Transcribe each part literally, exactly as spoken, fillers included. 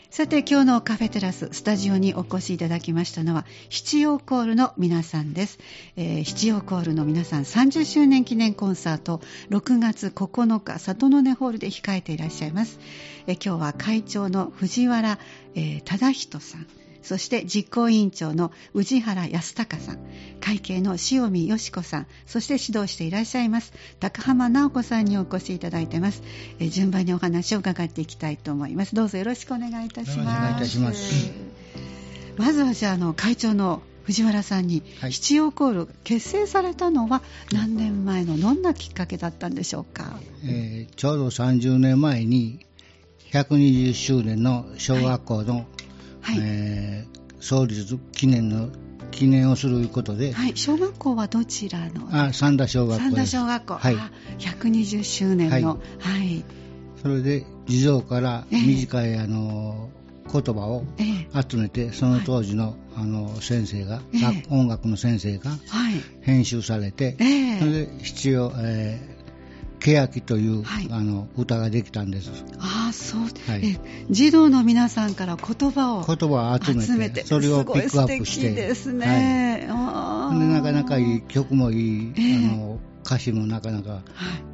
さて今日のカフェテラススタジオにお越しいただきましたのは七葉コールの皆さんです、えー、七葉コールの皆さんさんじゅっしゅうねん記念コンサートろくがつここのか里の根ホールで控えていらっしゃいます、えー、今日は会長の藤原、えー、忠人さん、そして実行委員長の宇治原康隆さん、会計の塩見よし子さん、そして指導していらっしゃいます高浜直子さんにお越しいただいています。えー、順番にお話を伺っていきたいと思います。どうぞよろしくお願いいたします。 お願いいたします。 まずはじゃあ、あの会長の藤原さんに、はい、七葉コール結成されたのは何年前のどんなきっかけだったんでしょうか。 えー、ちょうどさんじゅうねんまえにひゃくにじゅっしゅうねんの小学校の、はいはい、えー、創立記念の記念をすることで、 はい、小学校はどちらの？ あ、三田小学校です。 三田小学校、 はい、 ひゃくにじゅっしゅうねんの、はいはい、 それで児童から短い、えー、あの言葉を集めて、えー、その当時の、はい、あの先生が、えー、音楽の先生が編集されて、えー、それで必要、えー欅という、はい、あの歌ができたんです。 ああ、そう、はい、え児童の皆さんから言葉を言葉を集めて、集めてそれをピックアップして、 すごい素敵ですね、 はい、でなかなかいい曲もいい、えー、あの歌詞もなかなか、はい、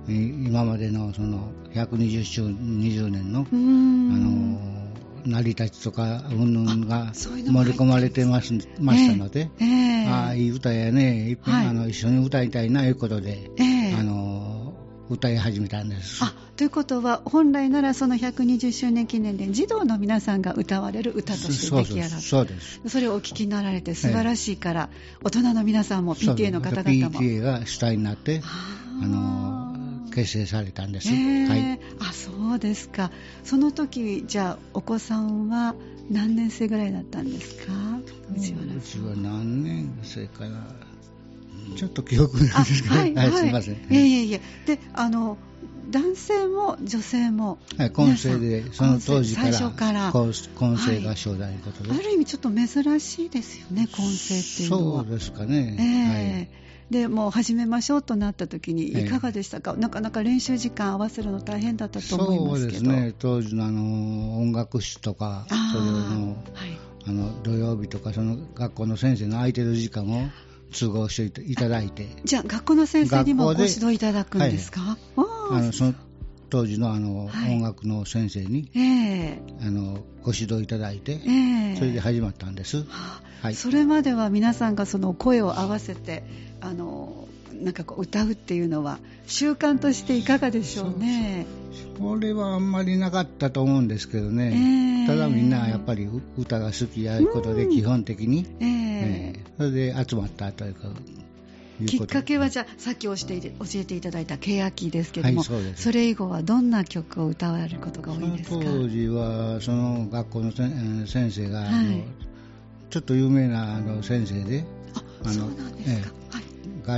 今までのそのひゃくにじゅっしゅうねんのあの成り立ちとかうんぬんが盛り込まれてますましたので、えーえー、ああいい歌やね、いっぺん、はい、あの一緒に歌いたいなということで、えー、あの歌い始めたんです。 あ、ということは本来ならそのひゃくにじゅっしゅうねん記念で児童の皆さんが歌われる歌として出来上がった。 そうです。 それをお聞きになられて素晴らしいから、えー、大人の皆さんも ピーティーエー の方々もピーティーエー が主体になってあの結成されたんです、えーはい、 あ、そうですか。その時じゃあお子さんは何年生ぐらいだったんですか。 うちは何年生かな、ちょっと記憶ないですけど、はいはい、すいません。 いえいえいえ。で、あの男性も女性も、 はい、混声でその当時から最初から混声合唱団ということで、 はい、ある意味ちょっと珍しいですよね、混声っていうのは。 そうですかね。 えーはい、 でもう始めましょうとなった時にいかがでしたか。えー、なかなか練習時間合わせるの大変だったと思いますけど。 そうですね。当時のあの音楽室とか、それの、はい、あの土曜日とかその学校の先生の空いてる時間を都合していただいて、 じゃあ学校の先生にもご指導いただくんですか。はい、 あのその当時の、あの、はい、音楽の先生に、えー、あのご指導いただいて、えー、それで始まったんです。はあ、はい、それまでは皆さんがその声を合わせてあのなんかこう歌うっていうのは習慣としていかがでしょうね。 そ, それはあんまりなかったと思うんですけどね、えー、ただみんなやっぱり歌が好きやいうことで基本的に、えーえー、それで集まったというかきっかけはじゃあさっき教えて教えていただいた欅ですけども、はい、そうです。それ以後はどんな曲を歌われることが多いんですか。 その当時はその学校の先生が、はい、あのちょっと有名なあの先生で、 ああのそうなんですか、えーはい、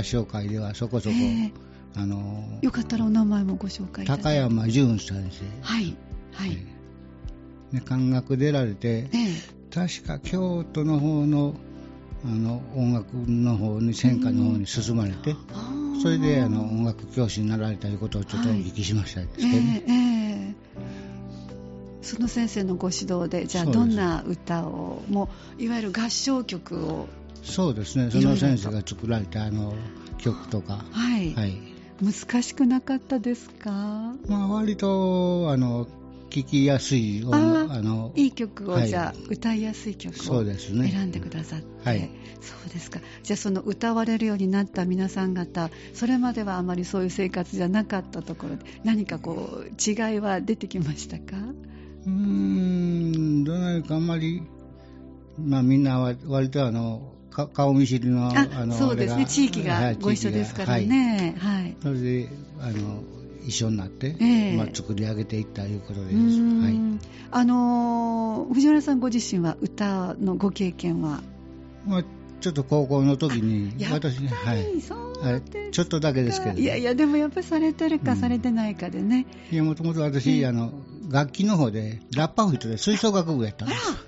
合唱会ではそこそこ、えー、あのよかったらお名前もご紹介いただいて。 高山純先生、 はいはい、 えー、で漢学出られて、えー、確か京都の方のあの音楽の方に専科の方に進まれて、うん、それであの音楽教師になられたということをちょっとお聞きしましたですけど、ね、はい、えーえー、その先生のご指導でじゃあどんな歌をもういわゆる合唱曲を。 そうですね、その先生が作られたあの曲とか、 はい、はい、難しくなかったですか。 まあ、割とあの聴きやすいああのいい曲を、はい、じゃあ歌いやすい曲を選んでくださって、はい、そうですか。じゃあその歌われるようになった皆さん方、それまではあまりそういう生活じゃなかったところで何かこう違いは出てきましたか。 うーん、どうなるかあんまり、まあ、みんなは割とあの顔見知りの、 ああのそうですね、地域がご一緒ですからね、はいはい、 それであの一緒になって、えーまあ、作り上げていったということです。はい、 あのー、藤原さんご自身は歌のご経験は、 まあ、ちょっと高校の時に私、はい、ちょっとだけですけど、 いやいやでもやっぱりされてるかされてないかでね、 うん、いやもともと私、えー、あの楽器の方でラッパ吹いて吹奏楽部やったんです。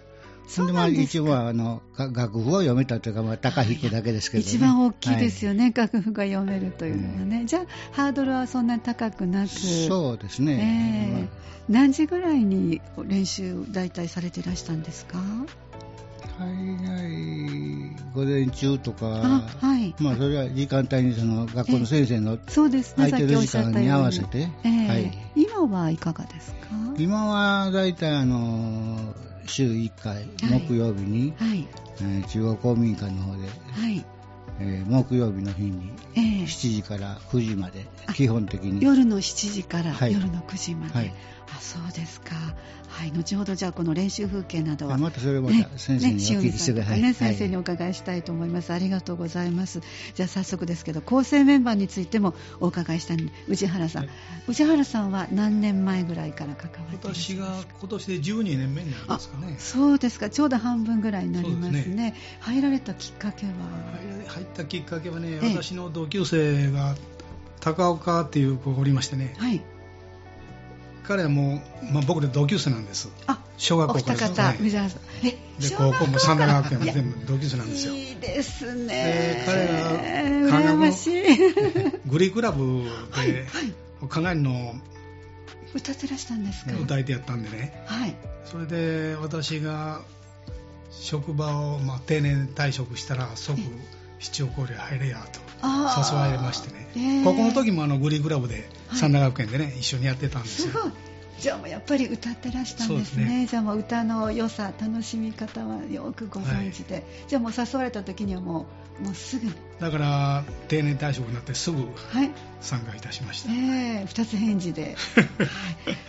そうなんですか。 一応はあの楽譜を読めたというか、まあ、高弾くだけですけど、ね、 一番大きいですよね、はい、楽譜が読めるというのはね、うん、じゃあハードルはそんなに高くなく。 そうですね、 えーまあ、何時ぐらいに練習大体されていらしたんですか？ 大概午前中とか、 はい、 まあ、それは時間帯にその学校の先生の空いてる時間に合わせて、 えーはい、今はいかがですか？ 今は大体あの週いっかい、木曜日に、はい、えー、中央公民館の方で、はいえー、木曜日の日にしちじからくじまで、基本的に夜のしちじから夜のくじまで、 はい、 あ、そうですか。はい、後ほどじゃあこの練習風景などはまたそれまた先生にお聞きしてください、 ねね、先生にお伺いしたいと思います、はい、ありがとうございます。じゃあ早速ですけど構成メンバーについてもお伺いしたいので、宇治原さん、はい、宇治原さんは何年前ぐらいから関わっているんですか？ 私が今年でじゅうにねんめになりますかね。 そうですか、ちょうど半分ぐらいになりますね。 そうですね。 入られたきっかけは？ 入ったきっかけはね、私の同級生が高岡っていう子がおりましてね、はい、彼はもう、まあ、僕で同級生なんです。あ、小学校からです、 お二方、宇治原さん、え、 で高校も三田学園も全部同級生なんですよ。 いいですね。 で彼が羨ましいグリークラブでかなりの歌ってらしたんですか？ 歌い手やったんでね、はい、それで私が職場を、まあ、定年退職したら即七応交流入れやと誘われましてね、えー、高校の時もあのグリークラブで三田学園でね、はい、一緒にやってたんですよ。 すごい。じゃあもうやっぱり歌ってらしたんです ね, ねじゃあもう歌の良さ、楽しみ方はよくご存知で、はい、じゃあもう誘われた時にはもう、もうすぐだから定年退職になってすぐ参加いたしました、 はい、えー、二つ返事で、はい、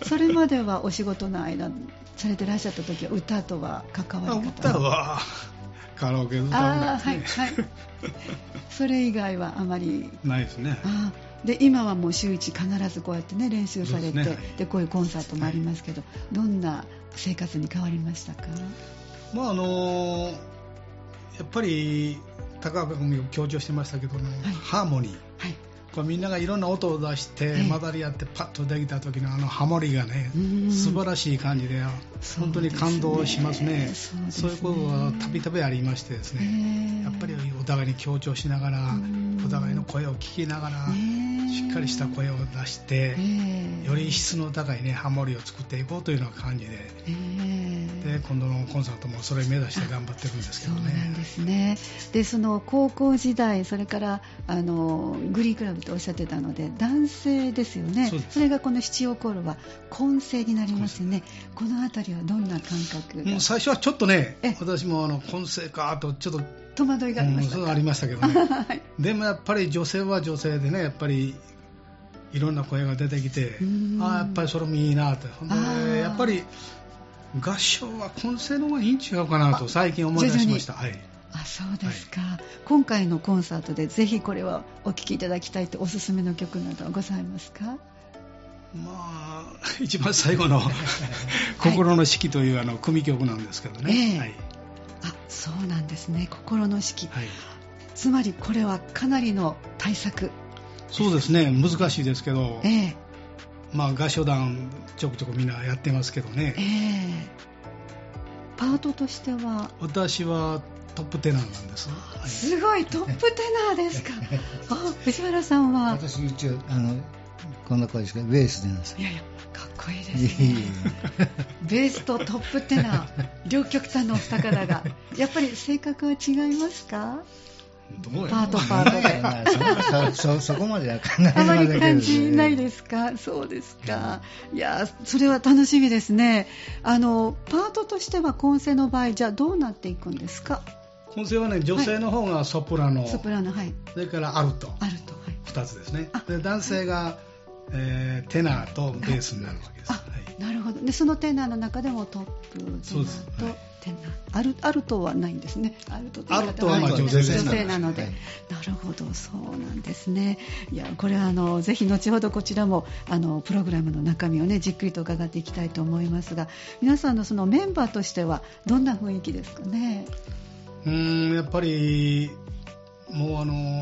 それまではお仕事の間されてらっしゃった時は歌とは関わり方は？歌はカラオケ歌うなんですね、はいはい、 それ以外はあまりないですね。 あで今はもう週一必ずこうやってね練習されて、で、ね、こういうコンサートもありますけど、はい、どんな生活に変わりましたか？ まああのー、やっぱり高岡君も強調してましたけど、ね、はい、ハーモニー、はい、こうみんながいろんな音を出して混ざり合ってパッとできた時のあのハモリがね、素晴らしい感じで本当に感動しますね。そうですね。そういうことがたびたびありましてですね、やっぱりお互いに強調しながら、お互いの声を聞きながらしっかりした声を出して、より質の高いねハモリを作っていこうというような感じで、で今度のコンサートもそれを目指して頑張ってるんですけどね。 そうなんですね。でその高校時代、それからあのグリークラブとおっしゃってたので男性ですよね。 そ, それがこの七応コールは混声になりますよね。このあたりはどんな感覚が？ もう最初はちょっとね、私もあの混声かとちょっと戸惑いがありましたか？ うん、そうありましたけどね、はい、でもやっぱり女性は女性でね、やっぱりいろんな声が出てきて、ああやっぱりそれもいいなと。ほんでやっぱり合唱は混声の方がいいん違うかなと最近思い出しました。はい、 あ、そうですか、はい、今回のコンサートでぜひこれはお聴きいただきたいとおすすめの曲などはございますか？ まあ一番最後の心の式というあの組曲なんですけどね、えーはい、 あ、そうなんですね。心の式、はい、つまりこれはかなりの大作。 そうですね、難しいですけど、 えーまあ、合唱団ちょくちょくみんなやってますけどね、えー、パートとしては私はトップテナーなんです、 はい、すごいトップテナーですか？あ、藤原さんは？ 私一応あのこんな声ですけどベースでなんです。 いやいや、かっこいいですねベースとトップテナー両極端のお二方がやっぱり性格は違いますか？ どうやパートパートでまあ、そ, そ, そこまでは考えあまり感じないですか？そうですか。いや、それは楽しみですね。あのパートとしては混声の場合じゃあどうなっていくんですか？ 混声はね、女性の方がソプラノ、はい、 ソプラノ、はい、 それからアルト、 アルト、はい、 ふたつですね。で男性が、はい、えー、テナーとベースになるわけです。 あ、はい、なるほど。でそのテナーの中でもトップテナーとテナー、アル、アルトはないんですね。アルトとアルトはまあ女性です、 女性なので、はい、なるほど、そうなんですね。いや、これはあのぜひ後ほどこちらもあのプログラムの中身をねじっくりと伺っていきたいと思いますが、皆さんのそのメンバーとしてはどんな雰囲気ですかね？ うーん、やっぱりもうあの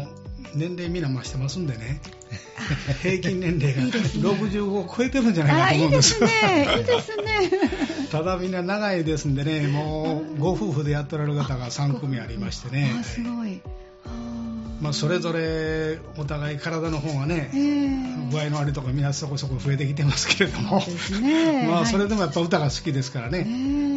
年齢みんな増してますんでね平均年齢がろくじゅうごを超えてるんじゃないかと思うんです。 あ、いいですね、いいですねただみんな長いですんでね、もうご夫婦でやっておられる方がさん組ありましてね、 あ、すごい、 まあ、それぞれお互い体の方がね、えー、具合の悪いところみんなそこそこ増えてきてますけれども、そうですねまあそれでもやっぱ歌が好きですからね、はい、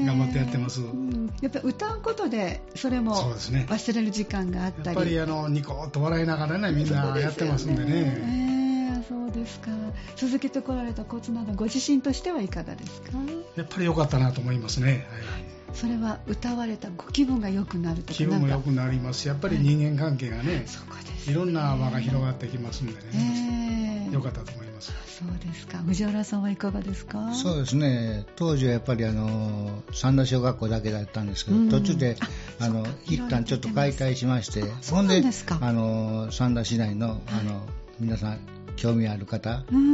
頑張ってやってます、うん、 やっぱ歌うことでそれも忘れる時間があったり、 やっぱりあのニコッと笑いながらねみんなやってますんでね。 そうですか。続けてこられたコツなどご自身としてはいかがですか？ やっぱり良かったなと思いますね、はい、 それは歌われたご気分が良くなるとか、 気分も良くなりますし、やっぱり人間関係がね、はい、そこですね、いろんな輪が広がってきますんでね、良かったと思います。 そうですか。藤原さんはいかがですか？ そうですね、当時はやっぱりあの三田小学校だけだったんですけど、うん、途中であの一旦ちょっと解体しまして、ほんであの三田市内の、あの皆さん興味ある方、うん、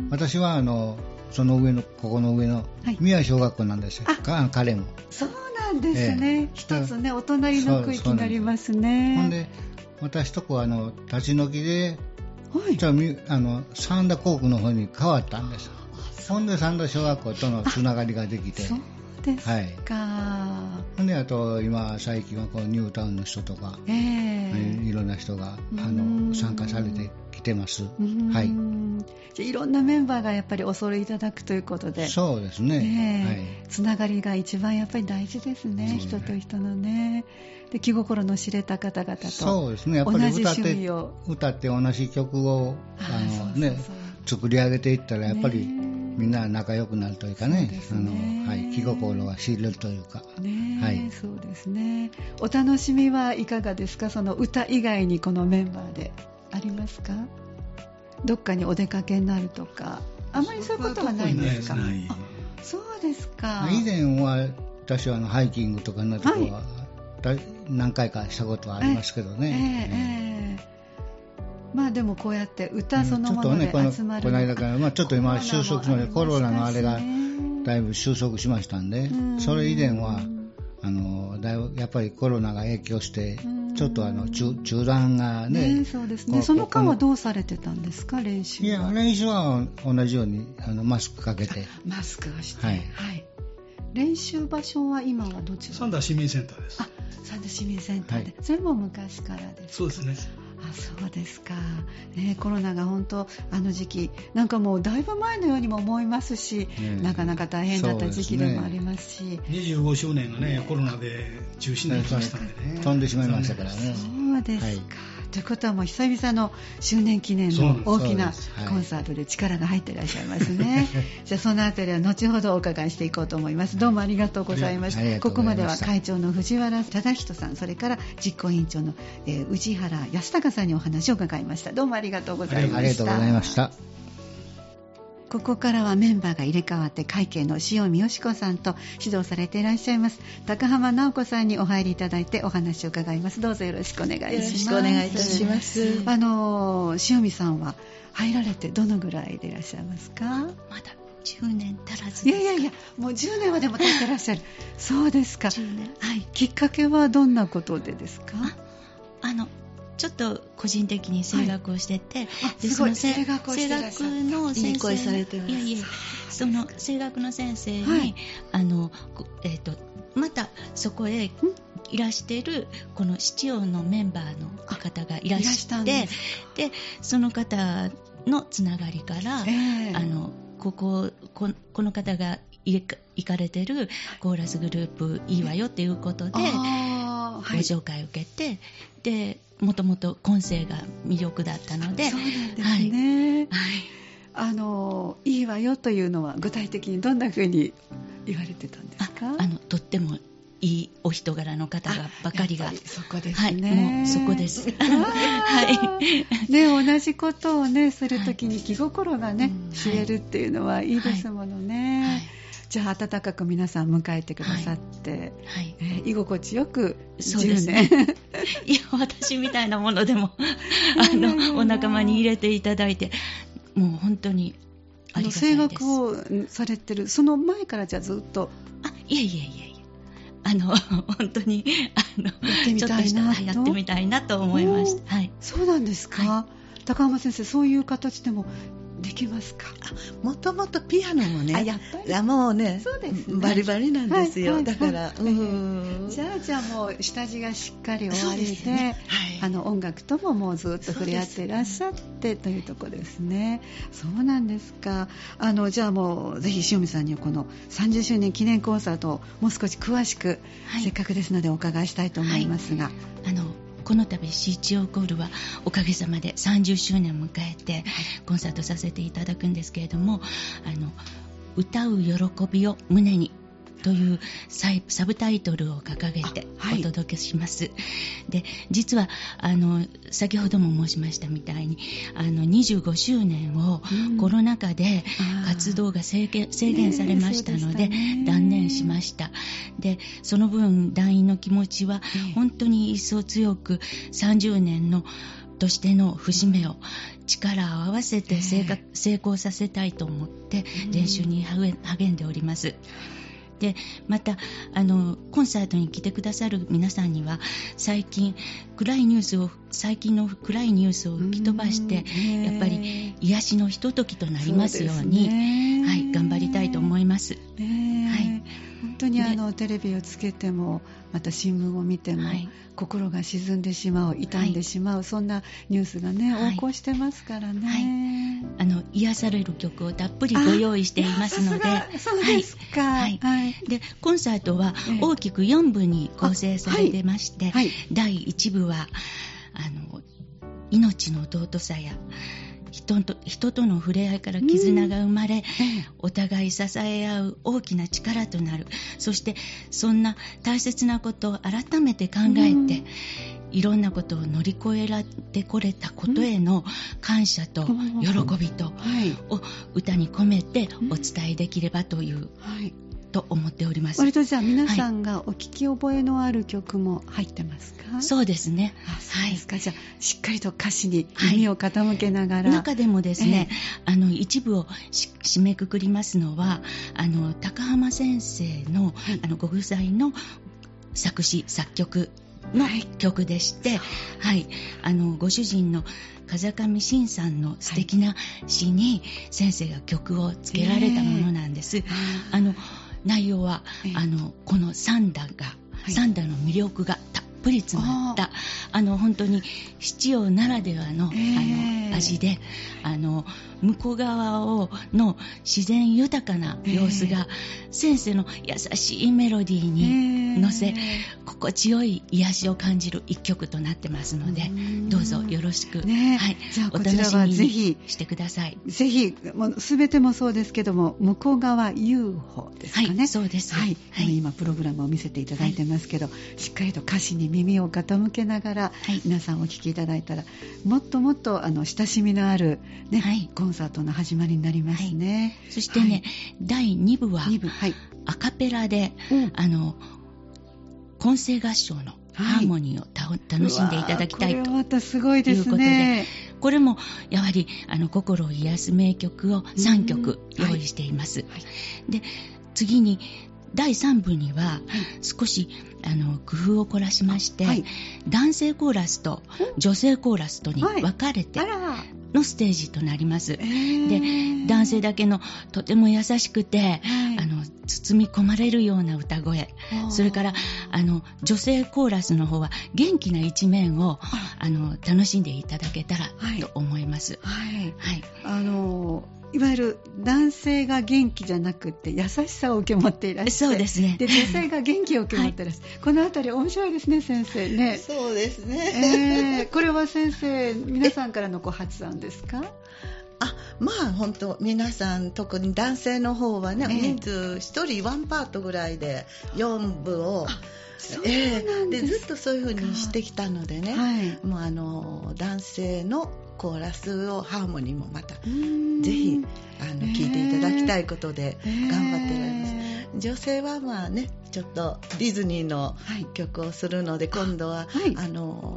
私はあのその上のここの上の宮小学校なんですよ、はい、彼もそうなんですね、ええ、一つねお隣の区域になりますね。 ほんで私とこはあの立ち退きで、はい、じゃああの三田校区の方に変わったんです。ほんで三田小学校とのつながりができて、 そうですか、はい、 ほんであと今最近はこうニュータウンの人とか、えー、いろんな人があの参加されてきてます、はい、 じゃあいろんなメンバーがやっぱりお揃いいただくということで、 そうですね、はい、 つながりが一番やっぱり大事ですね、そうね、人と人のね。で気心の知れた方々とそうですね、やっぱり歌って歌って同じ曲をあの、そうそうそう、ね、作り上げていったらやっぱり、ね、みんな仲良くなるというか ね, うね、 あのはい、気心が知れるというか、 ね、 はい、 そうですね。お楽しみはいかがですか？その歌以外にこのメンバーでありますか？どっかにお出かけになるとか、あまりそういうことはないんですか？ ないあ、そうですか。 以前は私はあのハイキングとかのとこは、はい、何回かしたことはありますけどね、えーえーえー、まあでもこうやって歌そのもので集まる、 この間から、まあ、ちょっと今収束しましたコロナのあれがだいぶ収束しましたんで、それ以前はあのだいぶやっぱりコロナが影響してちょっとあの 中, 中断が ね, ね、そうですね。その間はどうされてたんですか？練習は。 いや練習は同じようにあのマスクかけてマスクをして、はいはい、練習場所は今はどちら？ 三田市民センターです。 あ、三田市民センターで、はい、それも昔からですか？ そうですね。 あ、そうですか、ね、コロナが本当あの時期なんかもうだいぶ前のようにも思いますし、ね、なかなか大変だった時期でもありますし、 ね、にじゅうごしゅうねんがねコロナで中止になりましたんでね、 飛んでしまいましたからね。 そうですか、はい、ということはもう久々の周年記念の大きなコンサートで力が入っていらっしゃいますね。じゃあそのあたりは後ほどお伺いしていこうと思います。どうもありがとうございました。ここまでは会長の藤原忠人さん、それから実行委員長の、えー、宇治原康隆さんにお話を伺いました。どうもありがとうございました。 ありがとうございました。 ここからはメンバーが入れ替わって会計の塩見よし子さんと指導されていらっしゃいます高浜直子さんにお入りいただいてお話を伺います。どうぞよろしくお願いします。よろしくお願いいたします。あの塩見さんは入られてどのぐらいでいらっしゃいますか？まだじゅうねん足らずです。 いやいやいや、もうじゅうねんはでも経ってらっしゃる。そうですか。じゅうねん、はい、きっかけはどんなことでですか？ あ、あのちょっと個人的に声楽をしてて、はい、 でその声楽をしてらっしゃる。 声楽の先生、いい声されてます。いやいや、その声楽の先生に、はい、あのえーとまたそこへいらしているこの七葉のメンバーの方がいらしてでその方のつながりから、えー、あのここ こ, この方が行かれてるコーラスグループいいわよということでご紹介を受けて、でもともと今世が魅力だったので、 そうなんですね、はいはい、あのいいわよというのは具体的にどんな風に言われてたんですか？ ああのとってもいいお人柄の方がばかりが、 そこですね、 はい、もうそこですはい、ね、同じことをねするときに気心がね、はい、知れるっていうのはいいですものね、はいはい、じゃあ温かく皆さん迎えてくださって、はいはいえー、居心地よくじゅうねん、そうですねいや私みたいなものでもあのお仲間に入れていただいてもう本当にありがたいです。 声楽をされてるその前からじゃあずっとあいやいやいやいやあの本当にあのやってみたいなとやってみたいなと思いました。はい、 そうなんですか、はい、高浜先生、そういう形でもできますか？ もともとピアノもね、 あ、やっぱりもうね、 そうですね、 バリバリなんですよ、はいはいはい、だから、 うん、じゃあじゃあもう下地がしっかり終わり で, で、ね、はい、あの音楽とももうずっと触れ合っていらっしゃってというところですね。そうなんですか。あのじゃあもうぜひ塩見さんにこのさんじゅっしゅうねん記念コンサートをもう少し詳しく、はい、せっかくですのでお伺いしたいと思いますが、はい、 あのこの度シーチオーコールはおかげさまでさんじゅっしゅうねんを迎えてコンサートさせていただくんですけれども、あの歌う喜びを胸にというサブタイトルを掲げてお届けします、はい、で実はあの先ほども申しましたみたいにあのにじゅうごしゅうねんをコロナ禍で活動が制限、制限されましたので、ね、断念しました。でその分団員の気持ちは本当に一層強くさんじゅうねんのとしての節目を力を合わせて成功させたいと思って練習に励んでおります。でまたあのコンサートに来てくださる皆さんには最近暗いニュースを最近の暗いニュースを吹き飛ばしてやっぱり癒しのひとときとなりますように、うはい、頑張りたいと思います、はい、 本当にあのテレビをつけてもまた新聞を見ても、はい、心が沈んでしまう傷んでしまう、はい、そんなニュースがね、はい、横行してますからね、 はい、あの癒される曲をたっぷりご用意していますので、 そうですか、 はいはい、でコンサートは大きくよんぶに構成されてまして、はいはい、だいいちぶはあの命の尊さや人 と, 人との触れ合いから絆が生まれ、うん、お互い支え合う大きな力となる。そしてそんな大切なことを改めて考えて、うん、いろんなことを乗り越えられてこれたことへの感謝と喜びとを歌に込めてお伝えできればという、うんはいと思っております。 割とじゃあ皆さんがお聞き覚えのある曲も入ってますか？ はい、そうですね。 あ、そうですか、はい、じゃあしっかりと歌詞に耳を傾けながら、 はい、中でもですね、えー、あの一部を締めくくりますのはあの高浜先生の、はい、あのご夫妻の作詞作曲の曲でして、はいはい、あのご主人の風上真さんの素敵な詩に先生が曲をつけられたものなんです。えー、あの内容は、えー、あのこの三田が、はい、三田の魅力がたっぷり詰まったあの本当に七葉ならではの、えー、あの味であの向こう側をの自然豊かな様子が、えー、先生の優しいメロディーに乗せ、えー、心地よい癒しを感じる一曲となってますので、どうぞよろしく、ね、はい、 じゃあこちらはぜひしてください。 ぜひもう全てもそうですけども向こう側 ユーフォー ですかね。 はい、そうです、 はいはい、今プログラムを見せていただいてますけど、はい、しっかりと歌詞に耳を傾けながら、はい、皆さんお聴きいただいたらもっともっとあの親しみのある、ね、はい、コンサートの始まりになりますね。 はい、そしてね、はい、だいにぶはにぶ、はい、アカペラで、うん、あの混声合唱のハーモニーをた、はい、楽しんでいただきたいということで、これまたすごいですね。これもやはりあの心を癒す名曲をさんきょく用意しています。はいはい、で次にだいさんぶには、はい、少しあの工夫を凝らしまして、はい、男性コーラスと女性コーラスとに分かれてのステージとなります。はい、で男性だけのとても優しくて、はい、あの包み込まれるような歌声、それからあの女性コーラスの方は元気な一面をあの楽しんでいただけたらと思います。 はいはい、あのいわゆる男性が元気じゃなくて優しさを受け持っていらっしゃる。 そうですね。 で女性が元気を受け持っていらっしゃる、はい、このあたり面白いですね、先生ね。 そうですね、 えー、これは先生皆さんからのご発案ですか？ あ、まあ本当皆さん特に男性の方はね、えー、人数ひとりワンパートぐらいでよんぶをえー、 でずっとそういう風にしてきたのでね、はい、もうあの男性のコーラスをハーモニーもまたぜひあの聴いていただきたいことで頑張っておられます。えー、女性はまあねちょっとディズニーの曲をするので、はい、今度はあ、はい、あの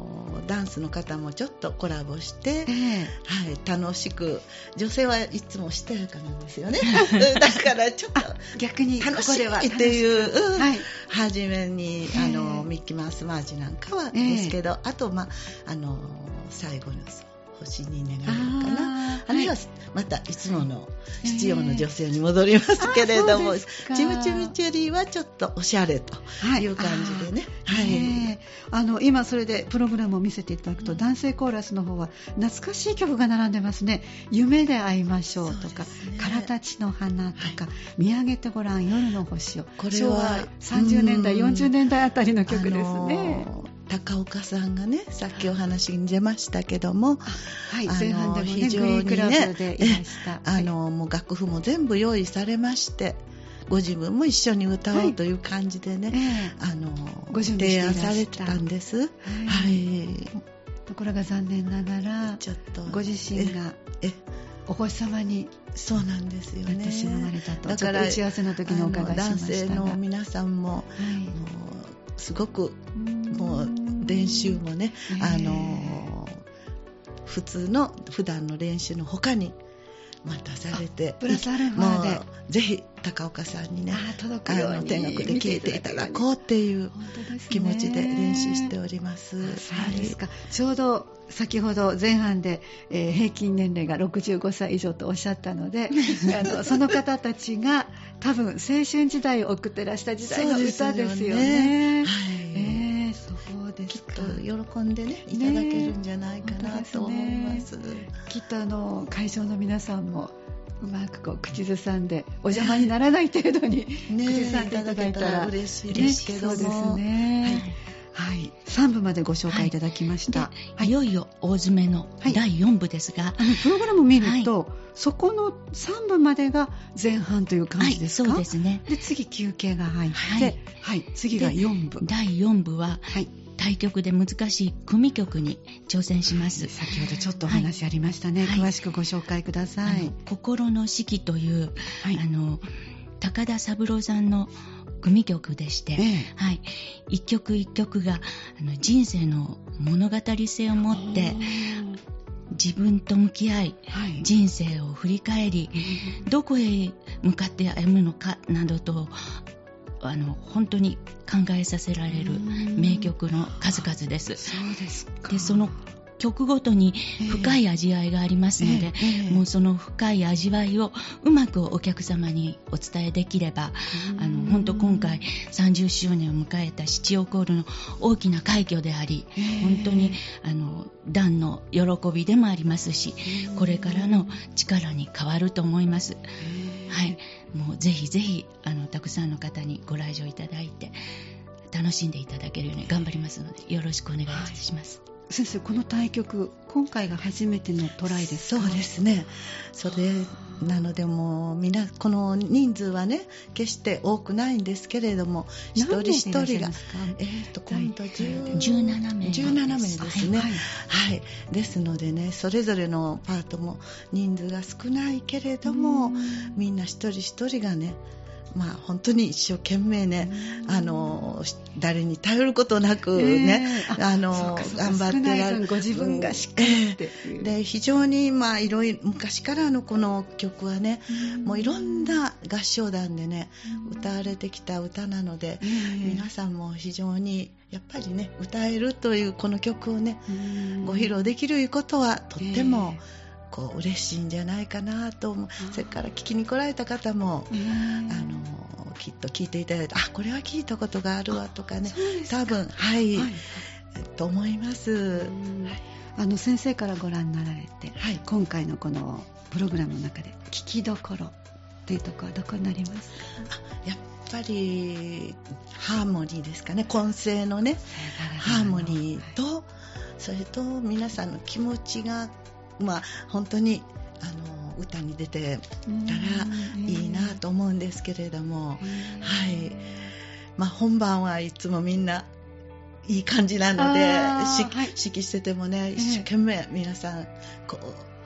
ダンスの方もちょっとコラボして、えーはい、楽しく、女性はいつもしとやかなんですよねだからちょっと逆に楽しいっていう、うんはい、初めにあのミッキーマウスマージなんかはですけど、えー、あと、まあ、あの最後の星に願いかな、あるいはまたいつもの必要の女性に戻りますけれども、えー、チムチムチェリーはちょっとおしゃれという感じでね、 はい、えー、あの今それでプログラムを見せていただくと、うん、男性コーラスの方は懐かしい曲が並んでますね。夢で会いましょうとか、ね、からたちの花とか、はい、見上げてごらん夜の星を、これはさんじゅうねんだい、よんじゅうねんだいあたりの曲ですね。あのー高岡さんがね、さっきお話に出ましたけども、 はい、前半でもね、非常にね、グリークラブでいました。 あの、もう楽譜も全部用意されまして、ご自分も一緒に歌おうという感じでね、はい、あのご提案されてたんです。はい。はい、 ところが残念ながら、ちょっとご自身がえお星様にそうなんですよね。 なってしまわれたと。だから打ち合わせの時にお伺いしましたが、 男性の皆さんも、はい、もうすごくもう練習もね、あの普通の普段の練習の他にまたされて、 プラスアルファでぜひ高岡さんにね、あの天国で聴いていただこうっていう気持ちで練習しております。 そうですか。ちょうど先ほど前半で、えー、平均年齢がろくじゅうごさい以上とおっしゃったのであのその方たちが多分青春時代を送ってらした時代の歌ですよね。はい、えー、そうですか。 きっと喜んでねいただけるんじゃないかなと思います。ね、 きっとあの会場の皆さんもうまくこう口ずさんでお邪魔にならない程度に口ずさんでいただいたら嬉しいですけども、 ね、そうですね。はいはい、さんぶまでご紹介いただきました、 はい、いよいよ大詰めのだいよんぶですが、はい、 あのプログラムを見ると、はい、そこのさんぶまでが前半という感じですか？ はい、そうですね。 で次休憩が入って、はいはい、次がよんぶ。 だいよんぶは、はい、対曲で難しい組曲に挑戦します。 先ほどちょっとお話ありましたね、はい、詳しくご紹介ください。 心の四季という、はい、あの高田三郎さんの組曲でして、ええはい、一曲一曲があの人生の物語性を持って自分と向き合い、はい、人生を振り返り、どこへ向かって歩むのかなどとあの本当に考えさせられる名曲の数々です。 そうですか。 でその曲ごとに深い味わいがありますので、えーえー、もうその深い味わいをうまくお客様にお伝えできれば、あの本当今回さんじゅっしゅうねんを迎えた七葉コールの大きな快挙であり、えー、本当にあの団の喜びでもありますし、これからの力に変わると思います。えー、はい、もうぜひぜひあのたくさんの方にご来場いただいて楽しんでいただけるように頑張りますのでよろしくお願いいたします。 はい、先生、この対局今回が初めてのトライですか？ そうですね。それなのでもうみんなこの人数はね決して多くないんですけれども、一人一人がえーと今度じゅうななめいじゅうななめいですね。はい、はい、ですのでね、それぞれのパートも人数が少ないけれども、みんな一人一人がね、まあ、本当に一生懸命ね、あの誰に頼ることなくね、えー、あの頑張ってられるご自分がしっかりっていう、 えー、で非常に、まあ、いろいろ昔からのこの曲はね、もういろんな合唱団でね歌われてきた歌なので、えー、皆さんも非常にやっぱりね歌えるというこの曲をねご披露できることはとっても、えーこう嬉しいんじゃないかなと思う。それから聞きに来られた方も、あのきっと聞いていただいて、あ、これは聞いたことがあるわとかね、多分はい、はい、と思います。 あの先生からご覧になられて、はい、今回のこのプログラムの中で聞きどころというところはどこになりますか？ あ、やっぱりハーモニーですかね。混声のねハーモニーと、それと皆さんの気持ちがまあ、本当にあの歌に出てたらいいなと思うんですけれども、はい、まあ、本番はいつもみんないい感じなので、はい、指揮しててもね一生懸命皆さんこう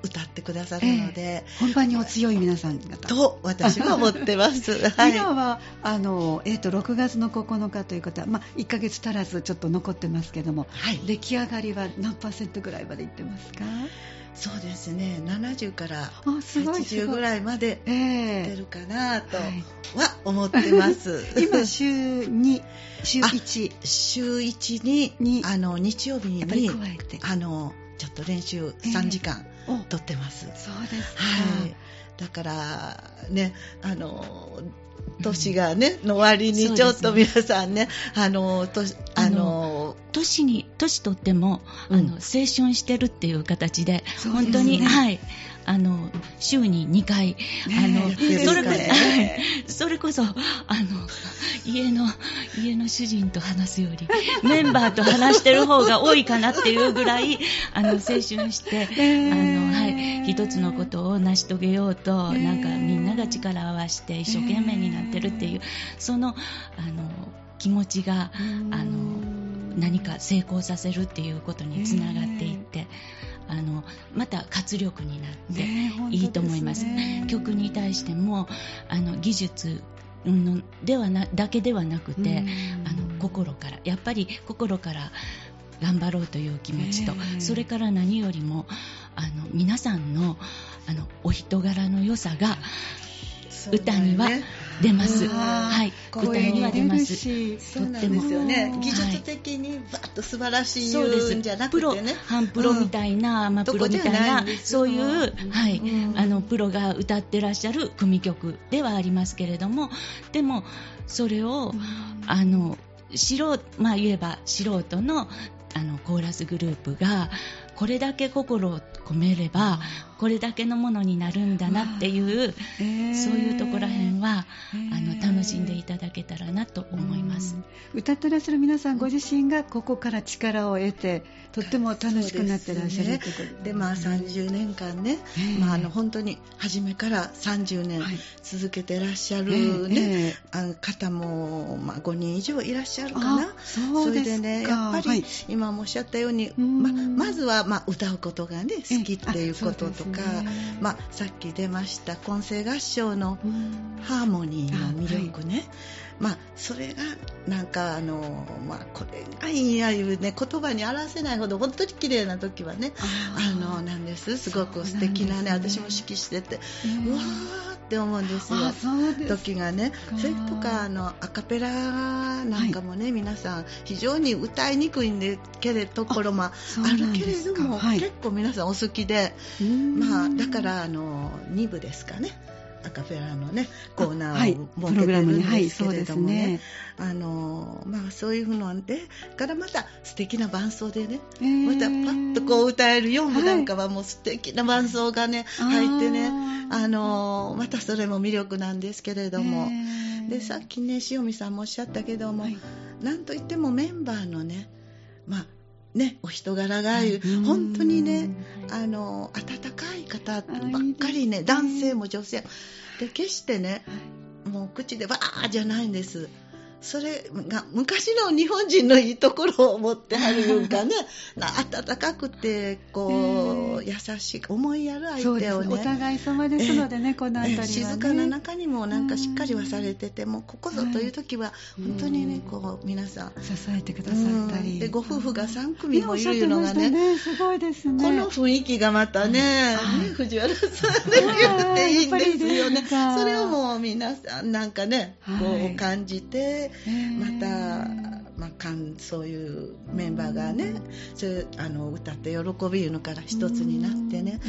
歌ってくださるので、えー、本番にお強い皆さん方と私は思ってます、 はい、今はあの、えー、とろくがつのここのかということは、まあ、いっかげつ足らずちょっと残ってますけども、はい、出来上がりは何パーセントぐらいまでいってますか？ そうですね、ななじゅうからはちじゅうぐらいまで出るかなとは思ってます、 えー、今週に週いち週いちに, にあの日曜日に加えてあのちょっと練習さんじかんとってます、 えー、そうですか、 はい、だからね、あの年がね、うん、の割にちょっと皆さんね、あの年あの年に年とっても、うん、あの青春してるっていう形で、本当に、ね、はい、あの週ににかい、あの、ね、それこそそれこそあの家の家の主人と話すよりメンバーと話してる方が多いかなっていうぐらいあの青春して、えー、あのはい、一つのことを成し遂げようと、えー、なんかみんなが力を合わせて一生懸命になってるっていう、えー、そのあの気持ちがあの何か成功させるっていうことにつながっていって、えー、あのまた活力になっていいと思います、ね、曲に対してもあの技術のではなだけではなくて、あの心からやっぱり心から頑張ろうという気持ちと、えー、それから何よりもあの皆さんのあのお人柄の良さが歌には出ます、はい、歌には出ます。 そうなんですよね、技術的にバッと素晴らしいんじゃなくてね、 半プロみたいな、うん、まあ、プロみたいなそういう、はい、うん、あのプロが歌ってらっしゃる組曲ではありますけれども、でもそれを、うん、あの素人、まあ、言えば素人のあのコーラスグループがこれだけ心を込めればこれだけのものになるんだなっていう、えー、そういうところらへんは、えー、あの楽しんでいただけたらなと思います、 うん、歌ってらっしゃる皆さんご自身がここから力を得てとっても楽しくなってらっしゃるということで、 ね、で、まあ、さんじゅうねんかんね、えーまあ、あの本当に初めからさんじゅうねん続けてらっしゃる、ね、はい、えー、あの方も、まあ、ごにん以上いらっしゃるかな。 そうですか。それでね、 やっぱり、はい、今もおっしゃったように、ま、まずは、まあ、歌うことがね好きっていうこととか、ね、まあ、さっき出ました混声合唱のハーモニーの魅力ね、はい、まあ、それがなんかあの、まあ、これがいいやいうね言葉に表せないほど本当に綺麗な時はね、あのなんですすごく素敵なね、私も指揮してて、うわーって思うんですよ。あ、そうですか。時がね、それとかあのアカペラなんかもね、はい、皆さん非常に歌いにくいんでけれところもあるけれども、はい、結構皆さんお好きで、まあ、だからあのに部ですかね、アカペラのねコーナーを設けてるんですけれどもね、はい、あのまあ、そういうのでからまた素敵な伴奏でね、えー、またパッとこう歌えるよん部なんかはもう素敵な伴奏がね、はい、入ってね、あのまたそれも魅力なんですけれども、えー、でさっきね塩見さんもおっしゃったけども、はい、なんといってもメンバーのね、まあね、お人柄がある、本当にね、あの温かい方ばっかりね、いい男性も女性で決してね、もう口でバーじゃないんです。それが昔の日本人のいいところを持ってはるいうかね、温かくてこう優しい思いやる相手をね、 お互い様ですのでね、このあたりはね、 静かな中にもなんかしっかりはされてても、ここぞという時は本当にね、こう皆さん支えてくださったり、 でご夫婦がさん組もいるのがね、 ね、すごいですね。 この雰囲気がまたね、ね、藤原さんで言っていいんですよね。それをもう皆さんなんかね、こう感じて、また、まあ、そういうメンバーがね、それあの歌って喜びいうのから一つになってね、うん、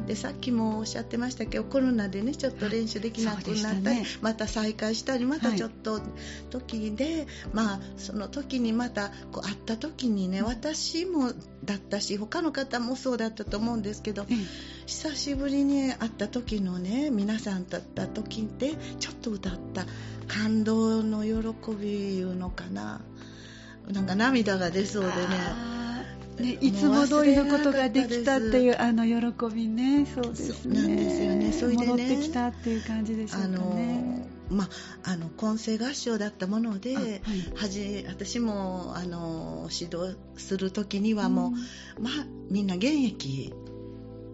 でさっきもおっしゃってましたけど、コロナでねちょっと練習できなくなったり、ね、また再開したり、またちょっと時で、はい、まあその時にまたこう会った時にね、私もだったし他の方もそうだったと思うんですけど、うん、久しぶりに会った時のね、皆さんと会った時でちょっと歌った感動の喜びいうのかな、なんか涙が出そうでね、 ね、いつも通りのことができたっていうあの喜びね、そうですね、 なんですよね。それでね、戻ってきたっていう感じでしょうかね。 あの、まあ、あの混声合唱だったもので、はい、はじ私もあの指導する時にはもう、うん、まあ、みんな現役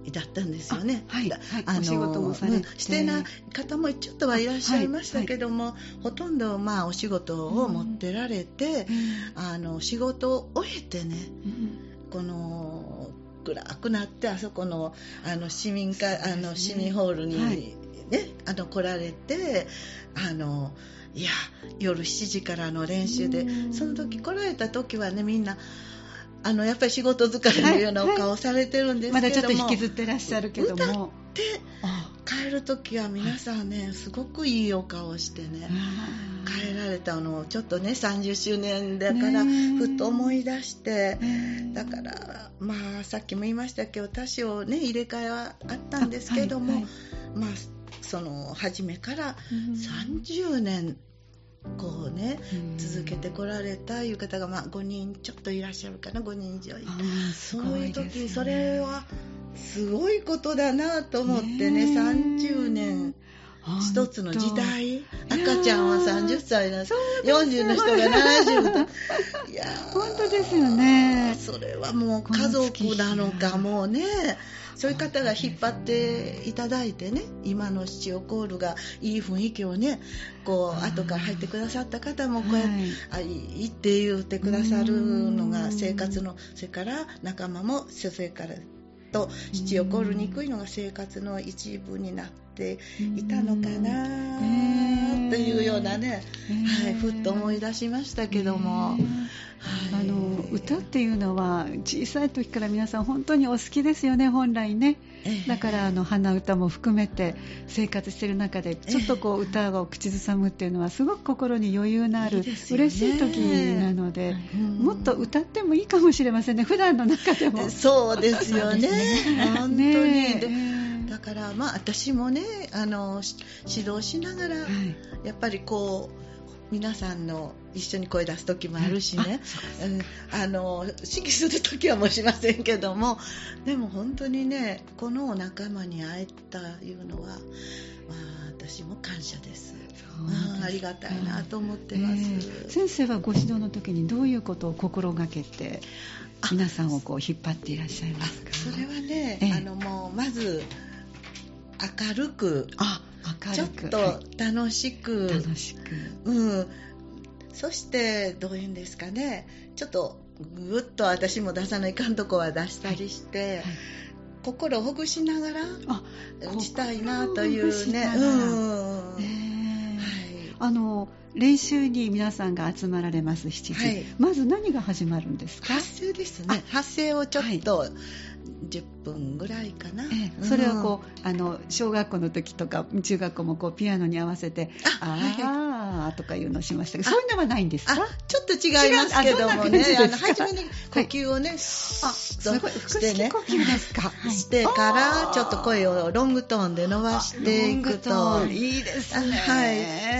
だったんですよね。 はい、はい、 あのお仕事もされて、 うん、してない方もちょっとはいらっしゃいましたけども、はいはい、ほとんどまあお仕事を持ってられて、うん、あの仕事を終えてね、うん、この暗くなってあそこの、あの市民か、ね、あの市民ホールに、ね、はい、あの来られて、あのいや夜しちじからの練習で、その時来られた時はね、みんなあのやっぱり仕事疲れのようなお顔されてるんですけども、 まだちょっと引きずってらっしゃるけども、 歌って帰る時は皆さんね、すごくいいお顔してね、帰られたのをちょっとねさんじゅっしゅうねんだからふっと思い出して、だからまあさっきも言いましたけど、多少ね入れ替えはあったんですけども、はいはい、まあその初めからさんじゅうねんこうね、続けてこられたいう方が、まあ、ごにんちょっといらっしゃるかな、ごにん以上いて、そういう時、ね、それはすごいことだなと思ってね、さんじゅうねん一つの時代、赤ちゃんはさんじゅっさいな、よんじゅうの人がななじゅうと、いや本当ですよね。 それはもう家族なのかもうね、そういう方が引っ張っていただいてね、今の七尾コールがいい雰囲気をね、こう後から入ってくださった方もこうやって、はい、あいいって言ってくださるのが生活の、それから仲間もそれからと七尾コールに行くのが生活の一部になっていたのかなというようなね、はい、ふっと思い出しましたけども、はい、 あの歌っていうのは小さい時から皆さん本当にお好きですよね、本来ね。だからあの鼻歌も含めて生活している中でちょっとこう歌を口ずさむっていうのはすごく心に余裕のあるいいですよね、嬉しい時なので、もっと歌ってもいいかもしれませんね、普段の中でも。 そうですよね、本当に、ね、だからまあ私もね、あの指導しながら、はい、やっぱりこう皆さんの一緒に声出す時もあるしね、うん、あの指揮する時はもうしませんけども、でも本当にね、この仲間に会えたいうのは、まあ、私も感謝です。あ, ありがたいなと思ってます、えー、先生はご指導の時にどういうことを心がけて皆さんをこう引っ張っていらっしゃいますか？ それはね、えー、あのもうまず明るく、 あ明るくちょっと楽しく、 はい、楽しく、 うん、そしてどういうんですかね、ちょっとぐっと私も出さないかんとこは出したりして、はいはい、心をほぐしながらしたいなというね、うん、えーはい、 あの練習に皆さんが集まられますしちじ、はい、まず何が始まるんですか？ 発声ですね。発声をちょっと、はい、じゅっぷんぐらいかな、 ええ、それをこう、うん、あの小学校の時とか中学校もこうピアノに合わせてああ、はい、とかいうのをしましたけど、そういうのはないんですか？ あちょっと違いますけどもね、あの初めに呼吸をね、はい、あすごい腹式呼吸ですか、 はい、してからちょっと声をロングトーンで伸ばしていくといいですね、 はい、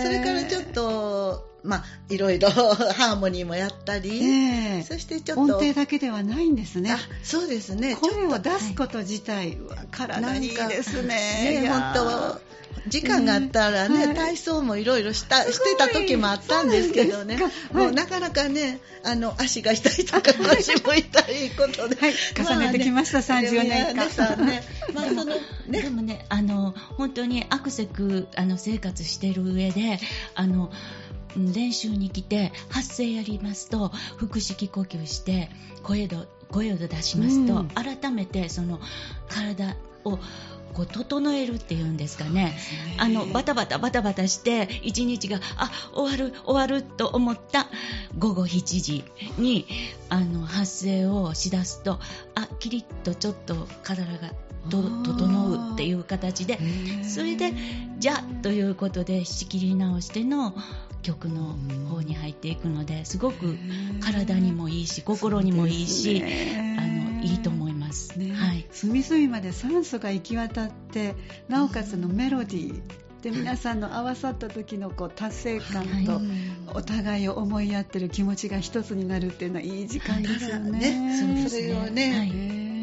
それからちょっとまあ、いろいろハーモニーもやったり、えー、そしてちょっと音程だけではないんですね。 あそうですね、 声を出すこと自体は体にいいですね。 本当時間があったらね、えー、体操もいろいろしたしてた時もあったんですけどね、はい、もうなかなかね、あの足が痛いとか腰も痛いことで、 はい、重ねてきました、まあね、さんじゅうねんかんね、まあそのね、 でもね、あの本当にアクセクあの生活している上で、あの練習に来て発声やりますと腹式呼吸して声を声を出しますと、うん、改めてその体をこう整えるっていうんですかね、あのバタバタバタバタして一日があ終わる終わると思った午後しちじにあの発声をしだすと、あキリッとちょっと体がと整うっていう形で、それでじゃということで仕切り直しての曲の方に入っていくので、すごく体にもいいし心にもいいし、あのいいと思います、ね、はい、 隅々まで酸素が行き渡って、なおかつのメロディーで皆さんの合わさった時のこう達成感とお互いを思いやってる気持ちが一つになるっていうのはいい時間ですよね。 ね、それをね、はい、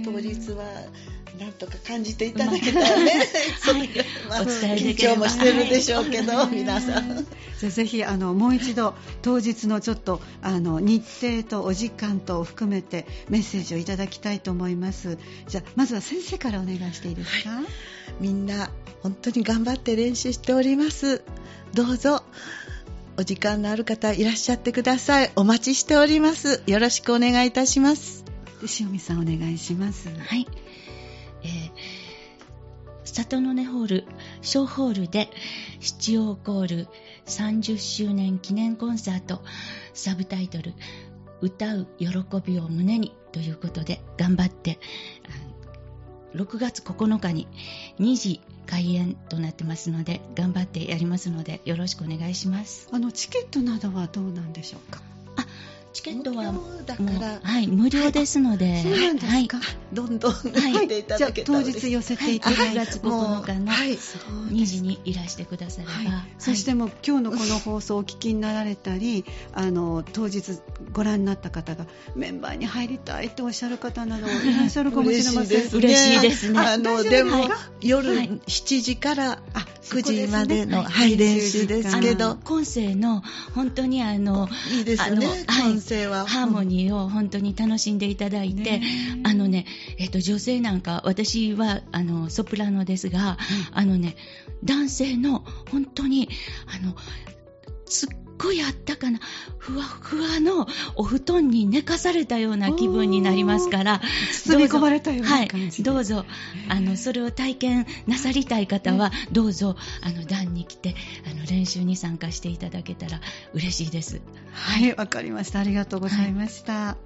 当日はなんとか感じていただけたらね、まあはいまあ、緊張もしてるでしょうけど、はい、皆さんじゃあぜひあのもう一度当日のちょっとあの日程とお時間とを含めてメッセージをいただきたいと思います。じゃあまずは先生からお願いしていいですか。はい、 みんな本当に頑張って練習しております。どうぞお時間のある方いらっしゃってください。お待ちしております。よろしくお願いいたします。 で塩見さんお願いします。 はい、えー、里の根ホール小ホールで七葉コールさんじゅっしゅうねん記念コンサート、サブタイトル歌う喜びを胸にということで頑張ってろくがつここのかににじ開演となってますので頑張ってやりますのでよろしくお願いします。 あのチケットなどはどうなんでしょうか。 あ、チケットは無料だから、 はい、無料ですので、はい、 そうなんですか、 はい、どんどん入っていただけたら、 はい、じゃあ当日寄せていただいて、 はい、ろくがつここのかのにじにいらしてくだされば、はいはい、 そしてもう今日のこの放送をお聞きになられたりあの当日ご覧になった方がメンバーに入りたいとおっしゃる方などいらっしゃるかもしれません。 嬉しいですね。 あのでも、はい、夜しちじからくじまでの、はい、練習ですけど、 今世の本当にあのいいですね、今世はハーモニーを本当に楽しんでいただいて、ね、あのね、えっと、女性なんか私はあのソプラノですが、うん、あのね男性の本当にあのすっごいあったかなふわふわのお布団に寝かされたような気分になりますから、 包み込まれたような感じで、 はい、どうぞあのそれを体験なさりたい方は、どうぞあの団に来てあの練習に参加していただけたら嬉しいです。 はい、わかりました。ありがとうございました。はい、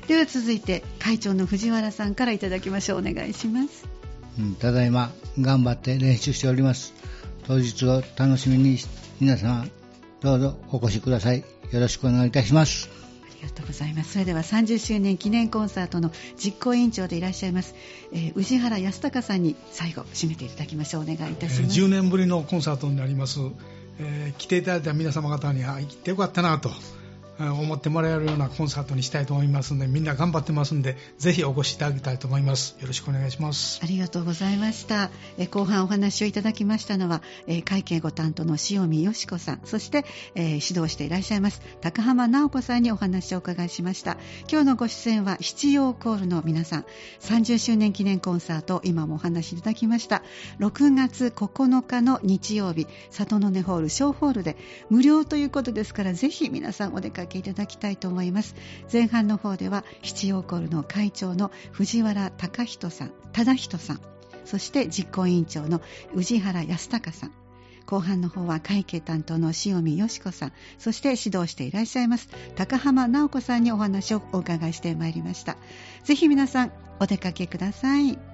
では続いて会長の藤原さんからいただきましょう。お願いします。 うん、ただいま頑張って練習しております。当日を楽しみに皆様どうぞお越しください。よろしくお願いいたします。 ありがとうございます。それではさんじゅっしゅうねん記念コンサートの実行委員長でいらっしゃいます、えー、宇治原康隆さんに最後締めていただきましょう。お願いいたします。えー、 じゅうねんぶりのコンサートになります、えー、来ていただいた皆様方に来てよかったなと思ってもらえるようなコンサートにしたいと思いますので、みんな頑張ってますのでぜひお越しいただきたいと思います。よろしくお願いします。 ありがとうございました。え後半お話をいただきましたのは、え会計ご担当の塩見よし子さん、そして、えー、指導していらっしゃいます高浜直子さんにお話をお伺いしました。今日のご出演は七葉コールの皆さん、さんじゅっしゅうねん記念コンサート、今もお話しいただきましたろくがつここのかの日曜日、里の根ホール小ホールで無料ということですから、ぜひ皆さんお出かけいただきたいと思います。前半の方では七葉コールの会長の藤原貴人さん、忠人さん、そして実行委員長の宇治原康隆さん、後半の方は会計担当の塩見よし子さん、そして指導していらっしゃいます高浜直子さんにお話をお伺いしてまいりました。ぜひ皆さんお出かけください。